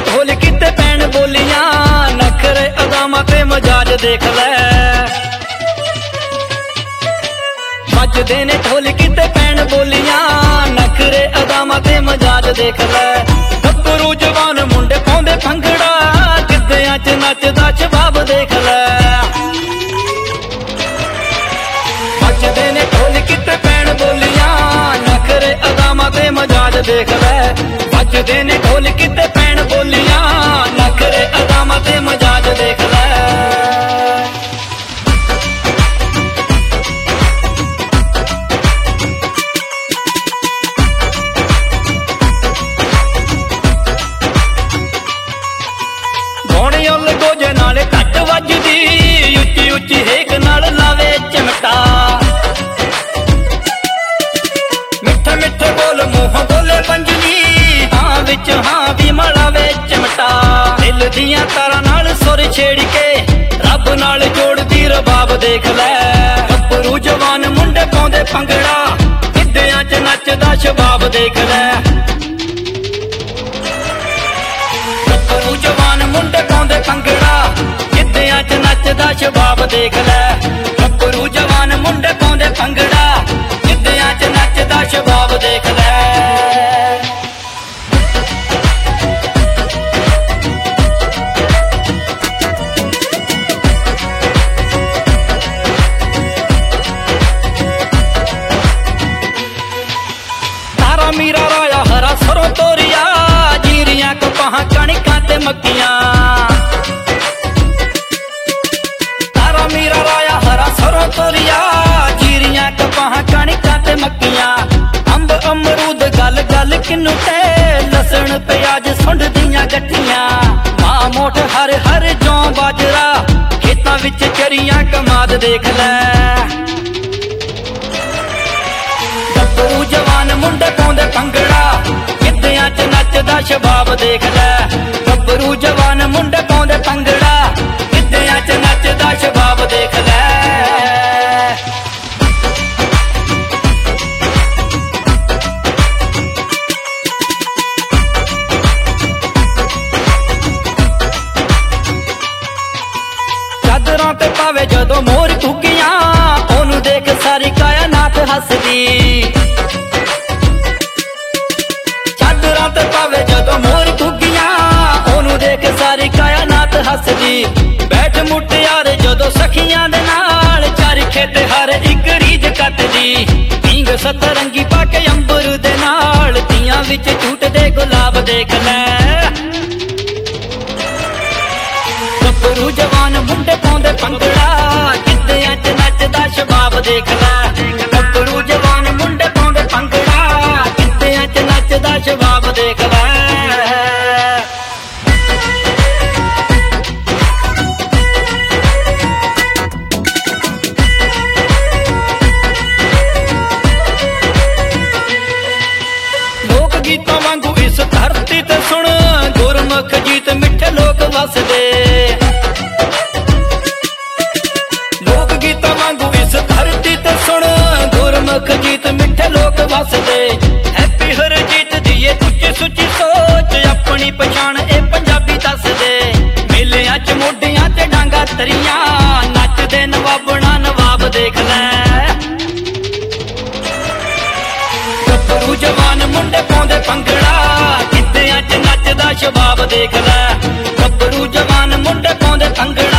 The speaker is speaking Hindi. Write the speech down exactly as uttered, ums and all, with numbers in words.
ढोल किते पैन बोलियां, नखरे अदामां ते मजाज देख लै। बजदे ने ढोल किते पैन बोलियां, नखरे अदामां ते मजाज देख लै। गभरू जवान मुंडे पाउंदे भंगड़ा, गिद्धियां च नचदा शबाब देख लै। बजदे ने ढोल किते पैन बोलियां, नखरे अदामां ते मजाज देख लै। बजदे ने ढोल किते पैन बोलियां, नखरे अदामां ते मजाज देख लै। गोजे नाल घट वजदी, उच्ची उच्ची हेक नाल लावे चिमटा। मिठे मिठे बोल मुंह बोले पंजनी, हाँ विच हाँ भी मलावे चिमटा। दिल दियां तारां नाल सुर छेड़ के, रब नाल जोड़दी रबाब देख लै। गभरू जवान मुंडे पाउंदे भंगड़ा, गिद्धियां च नचदा शबाब देख लै। गभरू जवान मुंडे पाउंदे भंगड़ा, गिद्धियां च नचदा शबाब देख लै। गभरू जवान मुंडे पाउंदे भंगड़ा, गिद्धियां च नचदा शबाब देख लै। तारा मीरा राया हरा सरों तोरिया, जीरियां कपाहां कणिकां ते मक्कियां। तारा मीरा राया हरा सरों तोरिया, जीरियां कपाहां कणिकां ते मक्कियां। अंब अमरूद गल गल किन्नू ते, लसण प्याज सुंड दियां गट्टियां। मां मोठ हर हर जौ बाजरा, खेतां विच चरियां कमाद देख लै। गभरू जवान मुंडे पाउंदे भंगड़ा, गिद्धियां च नचदा शबाब देख लै। गभरू जवान मुंडे पाउंदे भंगड़ा, गिद्धियां च नचदा शबाब देख लै। चादरां ते पावे जदों मोर घुग्गियां, ओनू देख सारी कायनात हसदी। चादरां ते पावे जदों मोर घुग्गियां, ओनू देख सारी कायनात हसदी। बैठ मुटियार जदों सखियां दे नाल, चार खेत हर इक रीज कटदी। पींग सतरंगी पाके अंबर दे नाल, तियां विच झूटदे गुलाब देख लै। गभरू जवान मुंडे पाउंदे भंगड़ा, गिद्धियां च नचदा शबाब देख लै। गभरू जवान मुंडे पाउंदे भंगड़ा, गिद्धियां च नचदा शबाब देख लै। लोक गीतां वांगू इस धरती ते सुन, गुरमुख गीत मिठे लोक वसदे। लोक गीतां वांगू इस धरती ते सुन, गुरमुख गीत मिठे लोक वसदे। हैप्पी हरजीत दी ये सुच्ची सुच्ची सोच, अपनी पछाण ए पंजाबी दस दे। मेलियां च मोढियां ते डांगा तरियां, नचदे नवाबना नवाब देख लै। गभरू जवान मुंडे पाउंदे भंगड़ा, गिद्धियां च नचदा शबाब देख लै। गभरू जवान मुंडे पाउंदे भंगड़ा,